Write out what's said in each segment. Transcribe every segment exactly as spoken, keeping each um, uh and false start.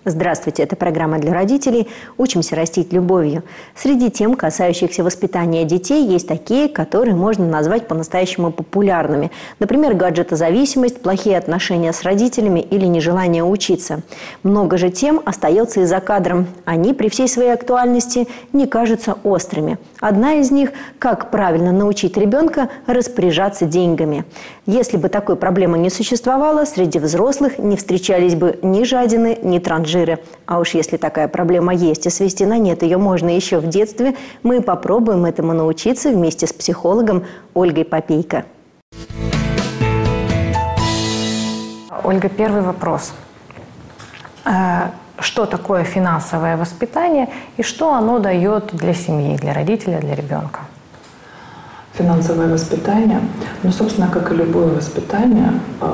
Здравствуйте, это программа для родителей «Учимся растить любовью». Среди тем, касающихся воспитания детей, есть такие, которые можно назвать по-настоящему популярными. Например, гаджетозависимость, плохие отношения с родителями или нежелание учиться. Много же тем остается и за кадром. Они при всей своей актуальности не кажутся острыми. Одна из них – как правильно научить ребенка распоряжаться деньгами. Если бы такой проблемы не существовало, среди взрослых не встречались бы ни жадины, ни транжиры. А уж если такая проблема есть и свести на нет ее можно еще в детстве, мы попробуем этому научиться вместе с психологом Ольгой Попейко. Ольга, первый вопрос. Что такое финансовое воспитание и что оно дает для семьи, для родителя, для ребенка? Финансовое воспитание, ну, собственно, как и любое воспитание,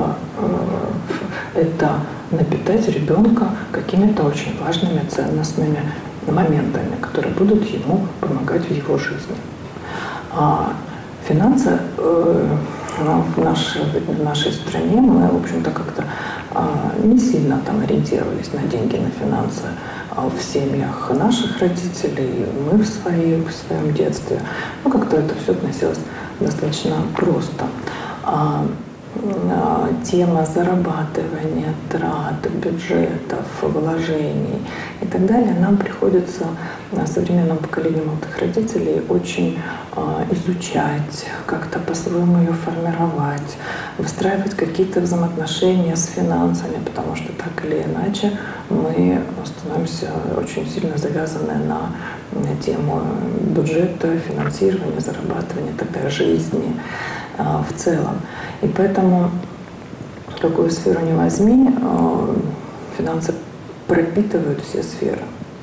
это напитать ребенка какими-то очень важными ценностными моментами, которые будут ему помогать в его жизни. Финансы в нашей, в нашей стране, мы, в общем-то, как-то не сильно там ориентировались на деньги, на финансы в семьях наших родителей, мы в, своей, в своем детстве. Ну, как-то это все относилось достаточно просто. А, а, тема зарабатывания, трат, бюджетов, вложений и так далее нам приходится современному поколению молодых родителей очень а, изучать, как-то по-своему ее формировать, выстраивать какие-то взаимоотношения с финансами, потому что так или иначе мы становимся очень сильно завязаны на, на тему бюджета, финансирования, зарабатывания, тогда жизни а, в целом. И поэтому, какую сферу ни возьми, а, финансы пропитывают все сферы.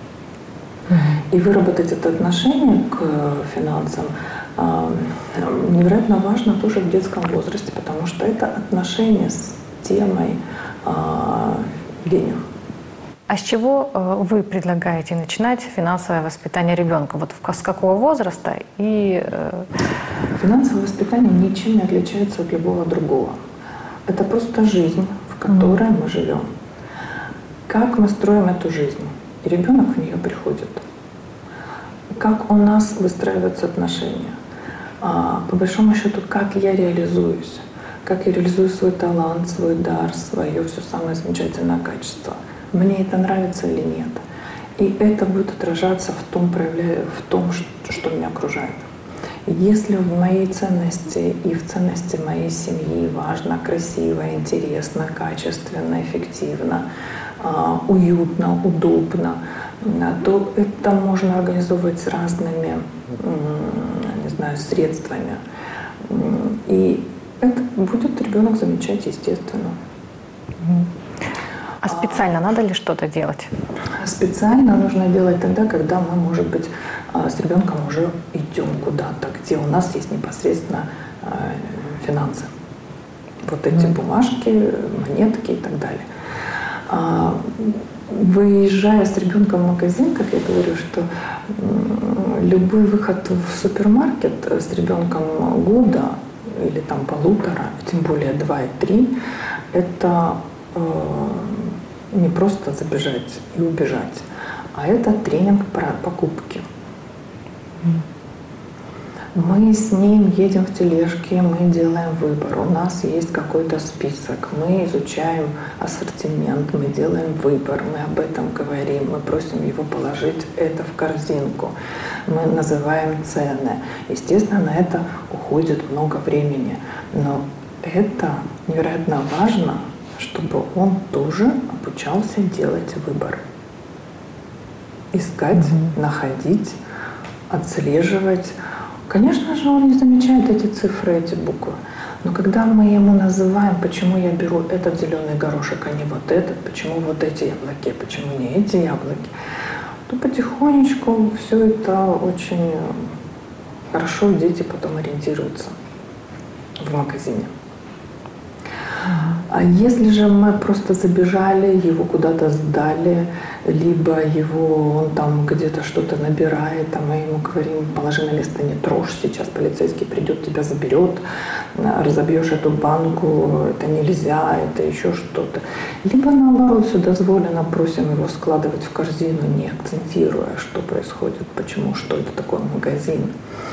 И выработать это отношение к финансам а, невероятно важно тоже в детском возрасте, потому что это отношение с темой а, денег. А с чего вы предлагаете начинать финансовое воспитание ребенка? Вот с какого возраста? И... Финансовое воспитание ничем не отличается от любого другого. Это просто жизнь, в которой mm. мы живем. Как мы строим эту жизнь? И ребенок в нее приходит. Как у нас выстраиваются отношения? А, по большому счету, как я реализуюсь? Как я реализую свой талант, свой дар, свое все самое замечательное качество? Мне это нравится или нет? И это будет отражаться в том, в том, что меня окружает. Если в моей ценности и в ценности моей семьи важно, красиво, интересно, качественно, эффективно, уютно, удобно, то это можно организовывать разными, не знаю, средствами. И это будет ребенок замечать, естественно. А специально надо ли что-то делать? Специально нужно делать тогда, когда мы, может быть, с ребенком уже идем куда-то, где у нас есть непосредственно финансы. Вот эти mm. бумажки, монетки и так далее. Выезжая с ребенком в магазин, как я говорю, что любой выход в супермаркет с ребенком года или там полутора, тем более два и три, это не просто забежать и убежать, а это тренинг про покупки. Мы с ним едем в тележке, мы делаем выбор. У нас есть какой-то список, мы изучаем ассортимент, мы делаем выбор, мы об этом говорим, мы просим его положить это в корзинку, мы называем цены. Естественно, на это уходит много времени, но это невероятно важно, чтобы он тоже обучался делать выбор. Искать, mm-hmm. находить, отслеживать. Конечно же, он не замечает эти цифры, эти буквы. Но когда мы ему называем, почему я беру этот зеленый горошек, а не вот этот, почему вот эти яблоки, почему не эти яблоки, то потихонечку все это очень хорошо дети потом ориентируются в магазине. А если же мы просто забежали, его куда-то сдали, либо его, он там где-то что-то набирает, а мы ему говорим, положи на место, не трожь, сейчас полицейский придет, тебя заберет, разобьешь эту банку, это нельзя, это еще что-то. Либо наоборот, все дозволено, просим его складывать в корзину, не акцентируя, что происходит, почему, что это такое магазин.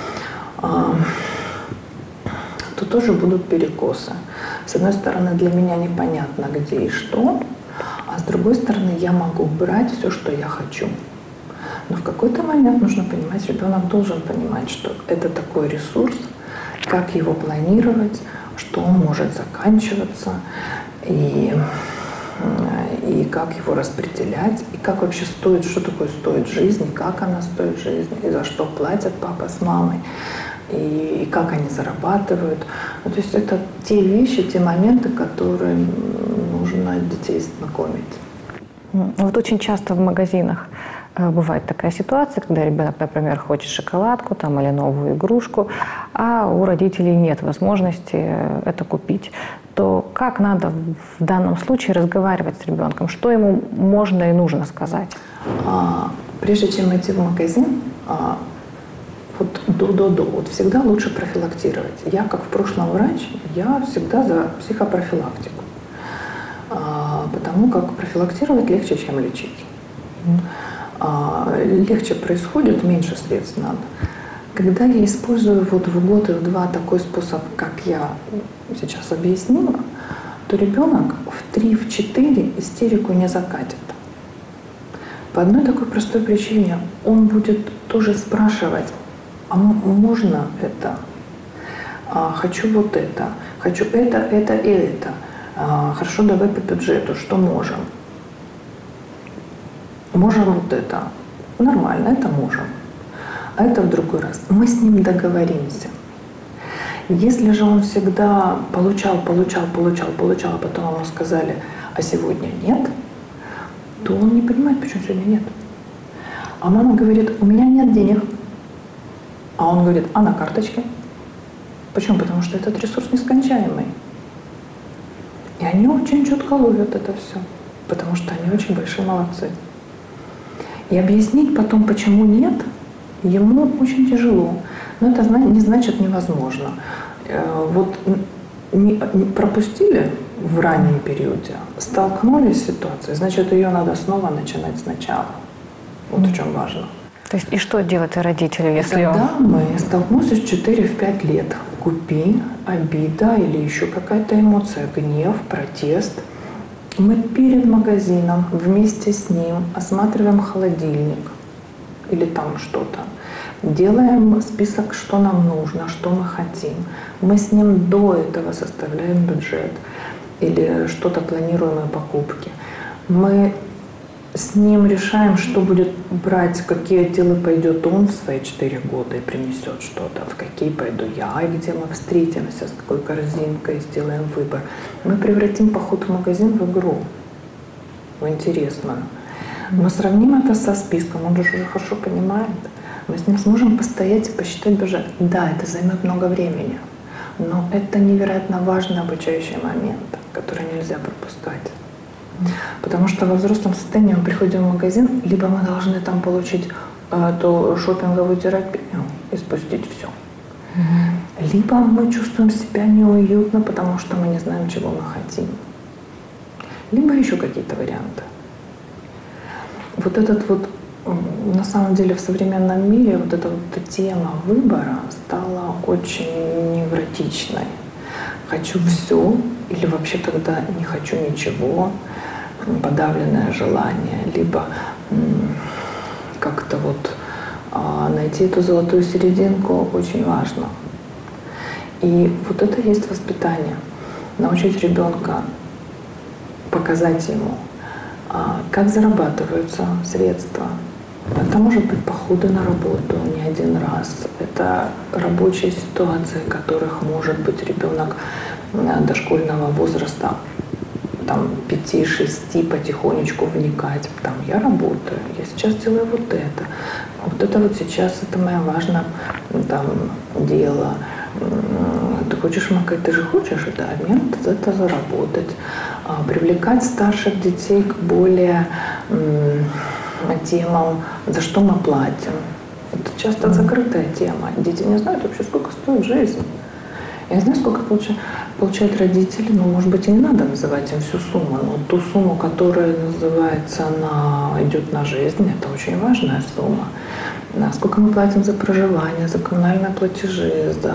То тоже будут перекосы. С одной стороны, для меня непонятно, где и что, а с другой стороны, я могу брать все, что я хочу. Но в какой-то момент нужно понимать, ребенок должен понимать, что это такой ресурс, как его планировать, что он может заканчиваться, и, и как его распределять, и как вообще стоит, что такое стоит жизнь, и как она стоит жизнь, и за что платят папа с мамой. И, и как они зарабатывают. Ну, то есть это те вещи, те моменты, которые нужно детей знакомить. Вот очень часто в магазинах бывает такая ситуация, когда ребенок, например, хочет шоколадку там, или новую игрушку, а у родителей нет возможности это купить. То как надо в данном случае разговаривать с ребенком? Что ему можно и нужно сказать? А, прежде чем идти в магазин, а, Вот до-до-до. Вот всегда лучше профилактировать. Я, как в прошлом врач, я всегда за психопрофилактику. А, потому как профилактировать легче, чем лечить. А, легче происходит, меньше средств надо. Когда я использую вот в год и в два такой способ, как я сейчас объяснила, то ребенок в три-четыре истерику не закатит. По одной такой простой причине. Он будет тоже спрашивать, а можно это? А, хочу вот это. Хочу это, это и это. А, хорошо, давай по бюджету. Что можем? Можем вот это. Нормально, это можем. А это в другой раз. Мы с ним договоримся. Если же он всегда получал, получал, получал, получал, а потом ему сказали, а сегодня нет, то он не понимает, почему сегодня нет. А мама говорит, у меня нет денег. А он говорит, а на карточке? Почему? Потому что этот ресурс нескончаемый. И они очень четко ловят это все, потому что они очень большие молодцы. И объяснить потом, почему нет, ему очень тяжело. Но это не значит невозможно. Вот пропустили в раннем периоде, столкнулись с ситуацией, значит, ее надо снова начинать сначала. Вот в чем важно. То есть и что делать родителю, если он... Когда мы столкнулись в четыре-пять лет, купи, обида или еще какая-то эмоция, гнев, протест, мы перед магазином вместе с ним осматриваем холодильник или там что-то, делаем список, что нам нужно, что мы хотим. Мы с ним до этого составляем бюджет или что-то планируемые покупки. Мы с ним решаем, что будет брать, в какие отделы пойдет он в свои четыре года и принесет что-то, в какие пойду я, и где мы встретимся, с какой корзинкой, сделаем выбор. Мы превратим поход в магазин в игру, в интересную. Мы сравним это со списком, он же уже хорошо понимает. Мы с ним сможем постоять и посчитать бюджет. Да, это займет много времени, но это невероятно важный обучающий момент, который нельзя пропускать. Потому что во взрослом состоянии мы приходим в магазин, либо мы должны там получить э, ту шопинговую терапию и спустить все. Mm-hmm. Либо мы чувствуем себя неуютно, потому что мы не знаем, чего мы хотим. Либо еще какие-то варианты. Вот этот вот, на самом деле, в современном мире вот эта вот тема выбора стала очень невротичной. Хочу все, или вообще тогда не хочу ничего, подавленное желание, либо как-то вот а, найти эту золотую серединку очень важно. И вот это и есть воспитание. Научить ребенка, показать ему, а, как зарабатываются средства. Это может быть походы на работу не один раз. Это рабочие ситуации, в которых может быть ребенок дошкольного возраста, там, пяти-шести, потихонечку вникать. Там, я работаю, я сейчас делаю вот это. Вот это вот сейчас, это мое важное там, дело. Ты хочешь макать, ты же хочешь, да, нет, это заработать. Привлекать старших детей к более темам, за что мы платим. Это часто закрытая тема. Дети не знают вообще, сколько стоит жизнь. Я не знаю, сколько получают, получают родители, но, может быть, и не надо называть им всю сумму. Но ту сумму, которая называется, она идет на жизнь, это очень важная сумма. Сколько мы платим за проживание, за коммунальные платежи, за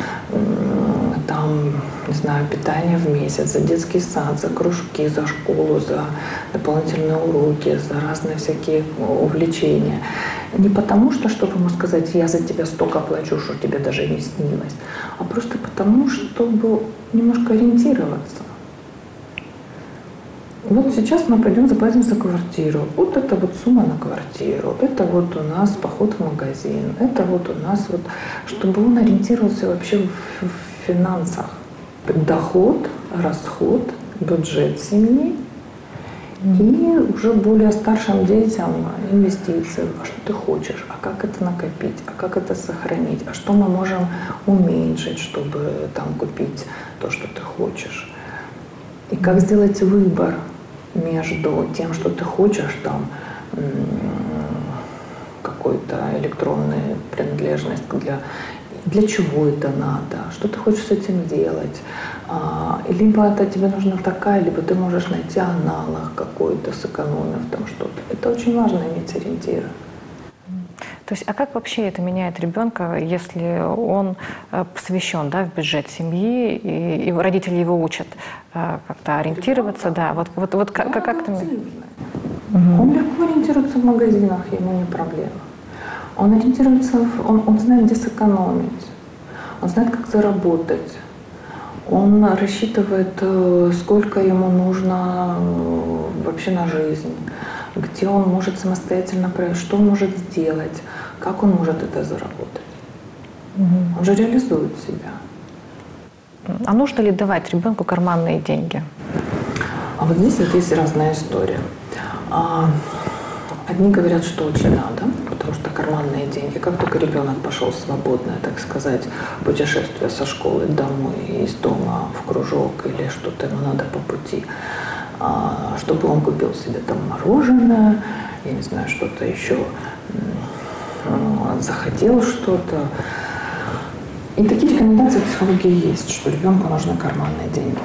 там, не знаю, питание в месяц, за детский сад, за кружки, за школу, за дополнительные уроки, за разные всякие увлечения. Не потому что, чтобы ему сказать, я за тебя столько плачу, что тебе даже не снилось, а просто потому, чтобы немножко ориентироваться. Вот сейчас мы пойдем заплатим за квартиру. Вот это вот сумма на квартиру. Это вот у нас поход в магазин. Это вот у нас вот, чтобы он ориентировался вообще в, в финансах. Доход, расход, бюджет семьи. И уже более старшим детям инвестиции. А что ты хочешь? А как это накопить? А как это сохранить? А что мы можем уменьшить, чтобы там купить то, что ты хочешь? И как сделать выбор между тем, что ты хочешь, там, какой-то электронной принадлежность, для, для чего это надо, что ты хочешь с этим делать. А, либо это тебе нужна такая, либо ты можешь найти аналог какой-то, сэкономив там что-то. Это очень важно, иметь ориентиры. То есть, а как вообще это меняет ребенка, если он посвящен, да, в бюджет семьи, и, и родители его учат как-то ориентироваться, да, вот, вот, вот как, как это... Угу. Он легко ориентируется в магазинах, ему не проблема. Он ориентируется, в, он, он знает, где сэкономить, он знает, как заработать, он рассчитывает, сколько ему нужно вообще на жизнь, где он может самостоятельно, что он может сделать, как он может это заработать. Угу. Он же реализует себя. А нужно ли давать ребенку карманные деньги? А вот здесь вот есть разная история. Одни говорят, что очень надо, потому что карманные деньги, как только ребенок пошел в свободное, так сказать, путешествие со школы домой, из дома в кружок или что-то ему надо по пути, чтобы он купил себе там мороженое, я не знаю, что-то еще, захотел что-то. И такие рекомендации в психологии есть, что ребенку нужны карманные деньги.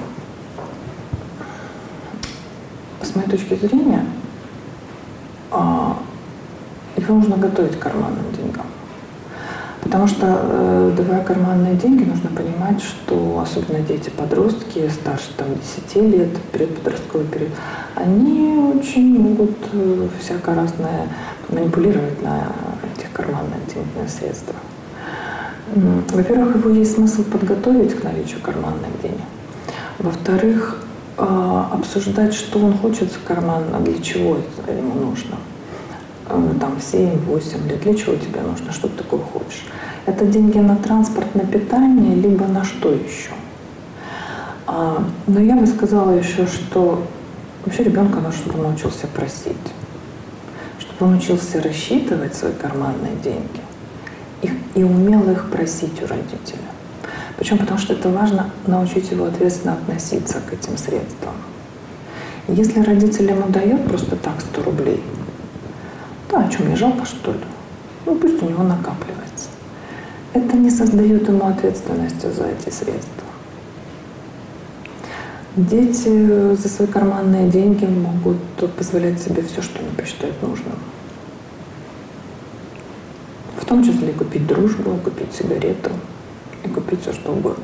С моей точки зрения, его нужно готовить к карманным деньгам. Потому что, давая карманные деньги, нужно понимать, что особенно дети-подростки, старше там, десяти лет, предподростковый период, они очень могут всяко разное манипулировать на этих карманных денежных средствах. Во-первых, его есть смысл подготовить к наличию карманных денег. Во-вторых, обсуждать, что он хочет за карман, а для чего это ему нужно. Там семь-восемь лет, для чего тебе нужно, что ты такое хочешь. Это деньги на транспорт, на питание, либо на что еще. Но я бы сказала еще, что вообще ребенка надо, чтобы он научился просить, чтобы он учился рассчитывать свои карманные деньги и, и умел их просить у родителя. Почему? Потому что это важно научить его ответственно относиться к этим средствам. Если родитель ему дает просто так сто рублей, да, о чем, мне жалко, что ли? Ну, пусть у него накапливается. Это не создает ему ответственности за эти средства. Дети за свои карманные деньги могут позволять себе все, что они посчитают нужным. В том числе и купить дружбу, купить сигарету и купить все, что угодно.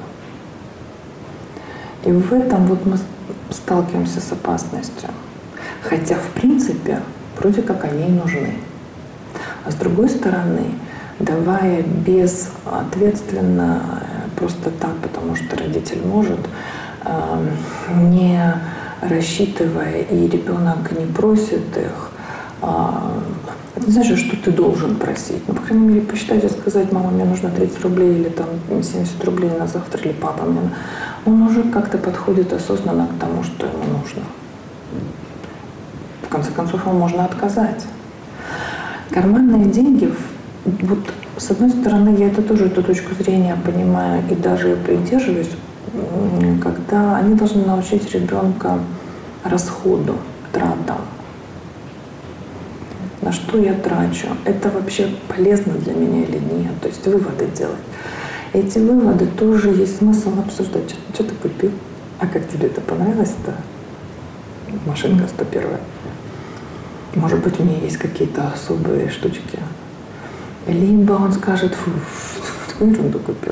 И в этом вот мы сталкиваемся с опасностью. Хотя, в принципе, вроде как они и нужны. А с другой стороны, давая безответственно, просто так, потому что родитель может, не рассчитывая, и ребенок не просит их, это не значит, что ты должен просить. Ну, по крайней мере, посчитать и сказать: мама, мне нужно тридцать рублей или там семьдесят рублей на завтра, или папа мне. Он уже как-то подходит осознанно к тому, что ему нужно. В конце концов, ему можно отказать. Карманные деньги, вот С одной стороны, я это тоже, эту точку зрения понимаю и даже придерживаюсь, когда они должны научить ребенка расходу, тратам. На что я трачу? Это вообще полезно для меня или нет? То есть выводы делать. Эти выводы тоже есть смысл обсуждать. Что, что ты купил? А как тебе это понравилось? Это машинка сто первая. Может быть, у меня есть какие-то особые штучки. Либо он скажет, фу, такую ерунду купил.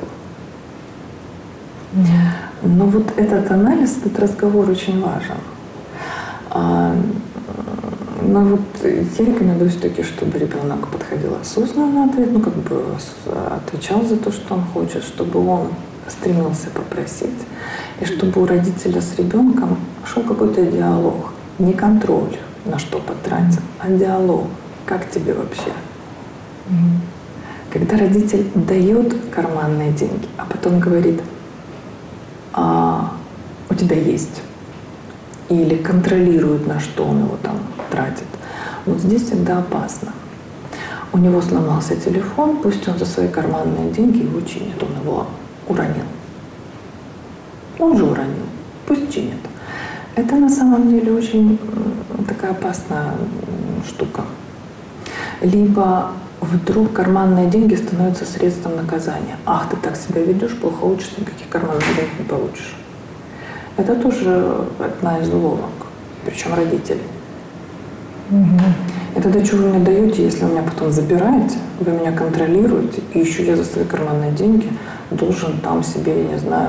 Но вот этот анализ, этот разговор очень важен. А, но вот я рекомендую все-таки, чтобы ребенок подходил осознанно, ответ, ну как бы отвечал за то, что он хочет, чтобы он стремился попросить, и чтобы у родителя с ребенком шел какой-то диалог, не контроль, на что потратил, а диалог. Как тебе вообще? Mm-hmm. Когда родитель дает карманные деньги, а потом говорит, а, у тебя есть, или контролирует, на что он его там тратит, вот здесь всегда опасно. У него сломался телефон, пусть он за свои карманные деньги его чинит, он его уронил. Он же уронил, пусть чинит. Это на самом деле очень такая опасная штука. Либо вдруг карманные деньги становятся средством наказания. Ах, ты так себя ведешь, плохо учишься, никаких карманных денег не получишь. Это тоже одна из уловок, причем родителей. Угу. И тогда что вы мне даете, если вы меня потом забираете, вы меня контролируете, и еще я за свои карманные деньги должен там себе, я не знаю,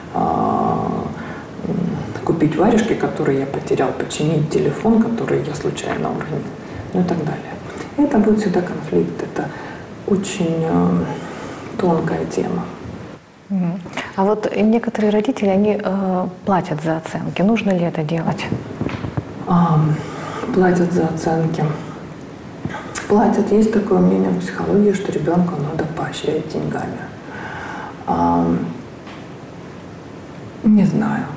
купить варежки, которые я потерял, починить телефон, который я случайно уронил, ну и так далее. И это будет всегда конфликт, это очень э, тонкая тема. А вот некоторые родители, они э, платят за оценки. Нужно ли это делать? А, платят за оценки. Платят. Есть такое мнение в психологии, что ребенка надо поощрять деньгами. А, не знаю.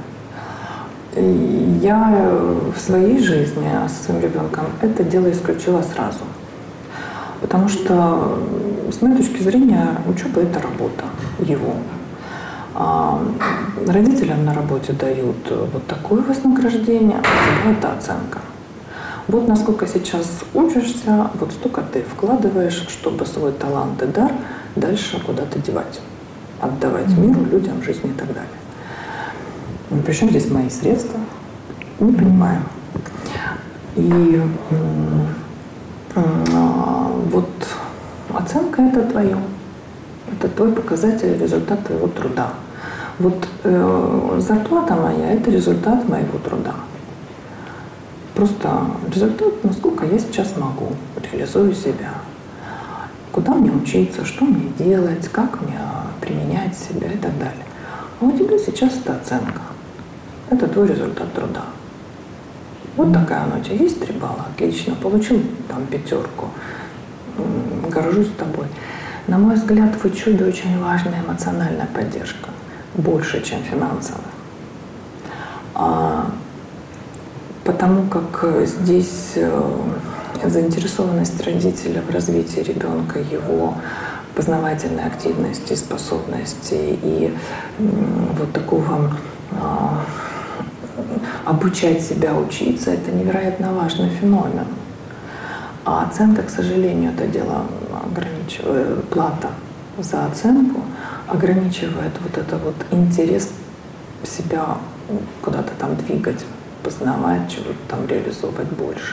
Я в своей жизни со своим ребенком это дело исключила сразу. Потому что, с моей точки зрения, учеба – это работа его. А родителям на работе дают вот такое вознаграждение, а тебе это оценка. Вот насколько сейчас учишься, вот столько ты вкладываешь, чтобы свой талант и дар дальше куда-то девать, отдавать миру, людям, жизни и так далее. Причем здесь мои средства? Не понимаю. И вот оценка – это твое. Это твой показатель, результат твоего труда. Вот э, зарплата моя – это результат моего труда. Просто результат, насколько я сейчас могу, реализую себя. Куда мне учиться, что мне делать, как мне применять себя и так далее. А у тебя сейчас это оценка. Это твой результат труда. Вот такая она у тебя есть, три балла, отлично, получил там пятерку, горжусь тобой. На мой взгляд, в учебе очень важная эмоциональная поддержка, больше, чем финансовая. А, потому как здесь заинтересованность родителя в развитии ребенка, его познавательной активности, способностей и вот такого а, обучать себя учиться – это невероятно важный феномен. А оценка, к сожалению, это дело ограничивает, плата за оценку ограничивает вот это вот интерес себя куда-то там двигать, познавать, чего-то там реализовывать больше.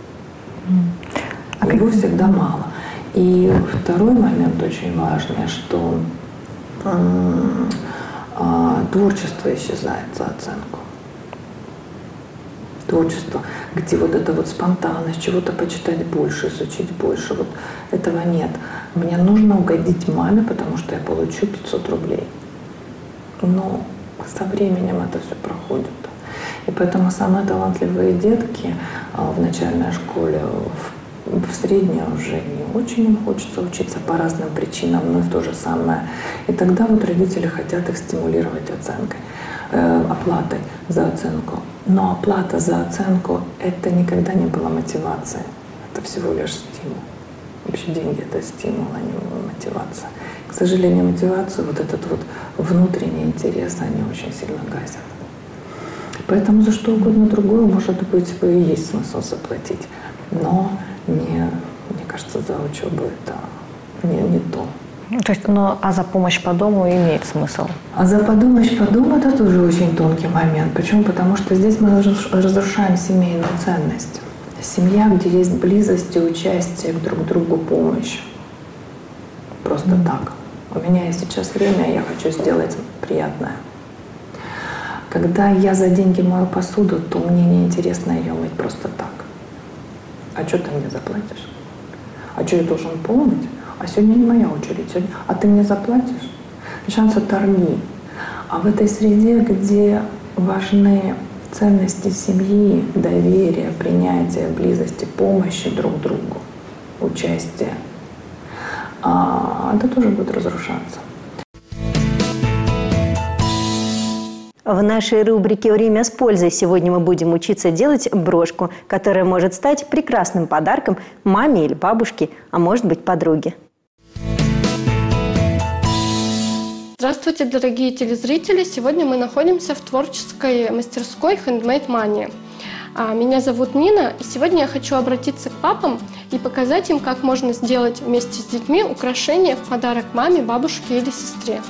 А его всегда мало. И второй момент очень важный, что м- а, творчество исчезает за оценку. Творчество, где вот эта вот спонтанность, чего-то почитать больше, изучить больше, вот этого нет. Мне нужно угодить маме, потому что я получу пятьсот рублей. Но со временем это все проходит. И поэтому самые талантливые детки в начальной школе, в, в средней уже не очень им хочется учиться по разным причинам, но и в то же самое. И тогда вот родители хотят их стимулировать оценкой, э, оплатой за оценку. Но оплата за оценку – это никогда не была мотивацией. Это всего лишь стимул. Вообще деньги – это стимул, а не мотивация. К сожалению, мотивацию, вот этот вот внутренний интерес, они очень сильно гасят. Поэтому за что угодно другое, может быть, и есть смысл заплатить. Но не, мне кажется, за учебу это не, не то. То есть, ну, а за помощь по дому имеет смысл? А за помощь по дому это тоже очень тонкий момент. Почему? Потому что здесь мы разрушаем семейную ценность. Семья, где есть близость и участие друг к другу, помощь. Просто mm-hmm. так. У меня есть сейчас время, я хочу сделать приятное. Когда я за деньги мою посуду, то мне неинтересно ее мыть просто так. А что ты мне заплатишь? А что я должен помнить? А сегодня не моя очередь. Сегодня... А ты мне заплатишь? Шансы торги. А в этой среде, где важны ценности семьи, доверие, принятие, близости, помощи друг другу, участие, а это тоже будет разрушаться. В нашей рубрике «Время с пользой» сегодня мы будем учиться делать брошку, которая может стать прекрасным подарком маме или бабушке, а может быть подруге. Здравствуйте, дорогие телезрители! Сегодня мы находимся в творческой мастерской Handmade Mania. Меня зовут Нина, и сегодня я хочу обратиться к папам и показать им, как можно сделать вместе с детьми украшения в подарок маме, бабушке или сестре.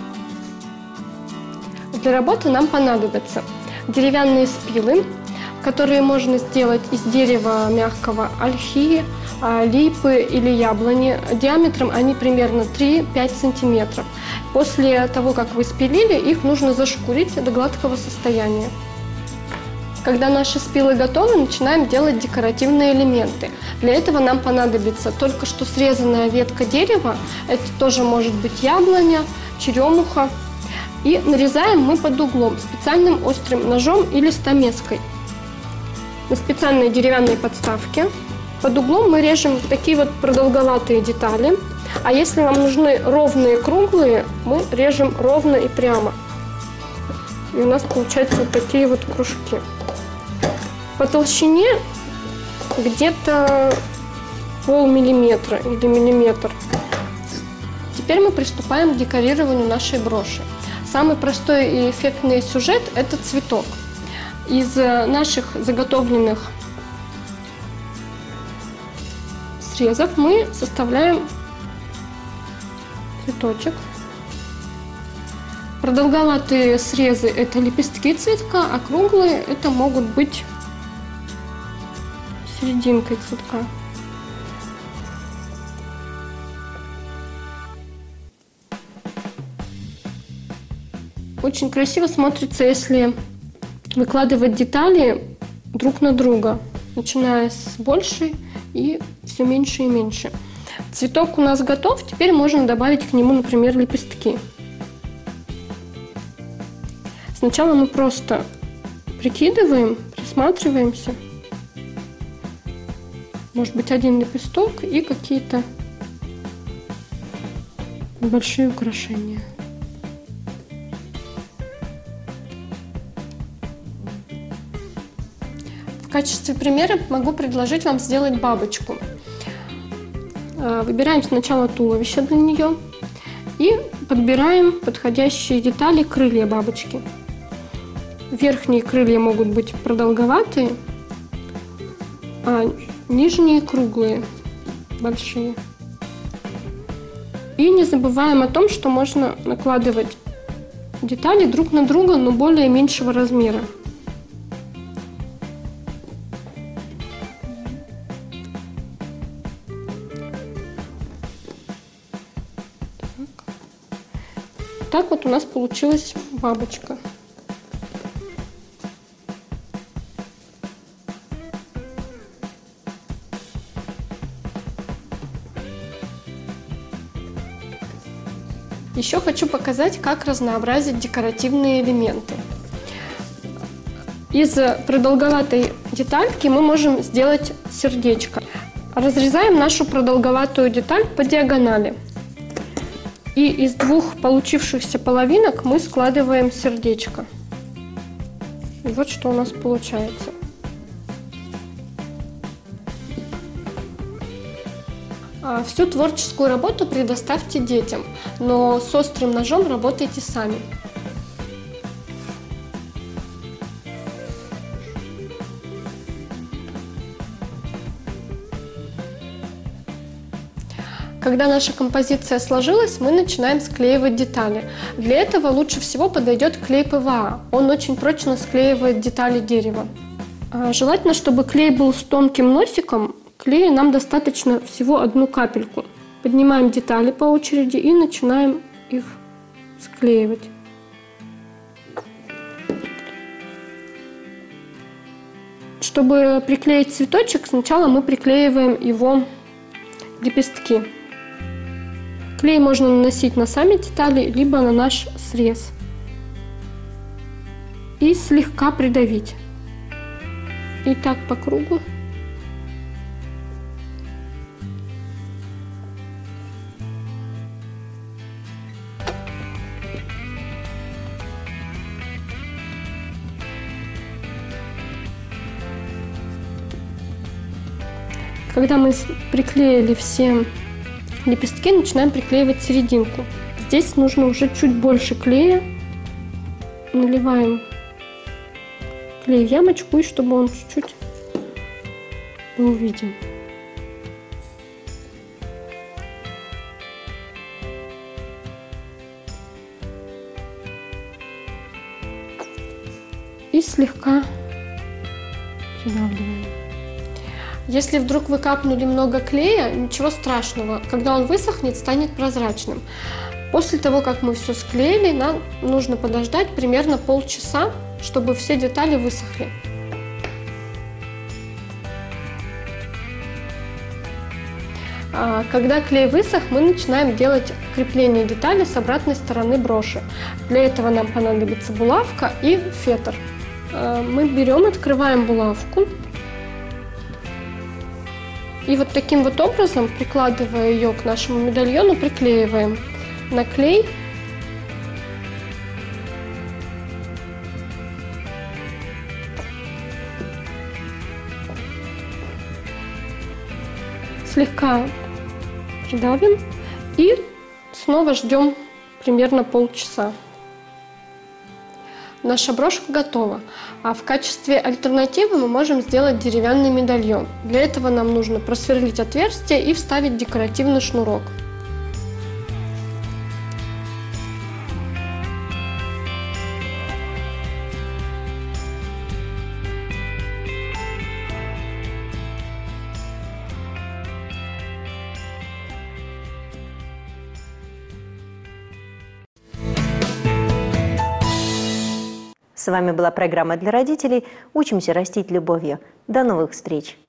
Для работы нам понадобятся деревянные спилы, которые можно сделать из дерева мягкого ольхи, липы или яблони. Диаметром они примерно три-пять сантиметров. После того, как вы спилили, их нужно зашкурить до гладкого состояния. Когда наши спилы готовы, начинаем делать декоративные элементы. Для этого нам понадобится только что срезанная ветка дерева, это тоже может быть яблоня, черемуха. И нарезаем мы под углом специальным острым ножом или стамеской. На специальной деревянной подставке под углом мы режем такие вот продолговатые детали. А если нам нужны ровные, круглые, мы режем ровно и прямо. И у нас получаются вот такие вот кружки. По толщине где-то полмиллиметра или миллиметр. Теперь мы приступаем к декорированию нашей броши. Самый простой и эффектный сюжет – это цветок. Из наших заготовленных срезов мы составляем цветочек. Продолговатые срезы – это лепестки цветка, а круглые – это могут быть серединкой цветка. Очень красиво смотрится, если выкладывать детали друг на друга, начиная с большей и все меньше и меньше. Цветок у нас готов, теперь можно добавить к нему, например, лепестки. Сначала мы просто прикидываем, присматриваемся. Может быть, один лепесток и какие-то большие украшения. В качестве примера могу предложить вам сделать бабочку. Выбираем сначала туловище для нее и подбираем подходящие детали крылья бабочки. Верхние крылья могут быть продолговатые, а нижние круглые, большие. И не забываем о том, что можно накладывать детали друг на друга, но более меньшего размера. Так вот у нас получилась бабочка. Еще хочу показать, как разнообразить декоративные элементы. Из продолговатой детальки мы можем сделать сердечко. Разрезаем нашу продолговатую деталь по диагонали. И из двух получившихся половинок мы складываем сердечко. И вот что у нас получается. Всю творческую работу предоставьте детям, но с острым ножом работайте сами. Когда наша композиция сложилась, мы начинаем склеивать детали. Для этого лучше всего подойдет клей пэ вэ а. Он очень прочно склеивает детали дерева. Желательно, чтобы клей был с тонким носиком. Клея нам достаточно всего одну капельку. Поднимаем детали по очереди и начинаем их склеивать. Чтобы приклеить цветочек, сначала мы приклеиваем его лепестки. Клей можно наносить на сами детали, либо на наш срез. И слегка придавить. И так по кругу. Когда мы приклеили все лепестки, начинаем приклеивать серединку. Здесь нужно уже чуть больше клея. Наливаем клей в ямочку, и чтобы он чуть-чуть был виден. И слегка придавливаем. Если вдруг вы капнули много клея, ничего страшного. Когда он высохнет, станет прозрачным. После того, как мы все склеили, нам нужно подождать примерно полчаса, чтобы все детали высохли. А когда клей высох, мы начинаем делать крепление детали с обратной стороны броши. Для этого нам понадобится булавка и фетр. Мы берем, открываем булавку. И вот таким вот образом, прикладывая ее к нашему медальону, приклеиваем на клей. Слегка придавим и снова ждем примерно полчаса. Наша брошка готова, а в качестве альтернативы мы можем сделать деревянный медальон. Для этого нам нужно просверлить отверстие и вставить декоративный шнурок. С вами была программа для родителей «Учимся растить любовью». До новых встреч!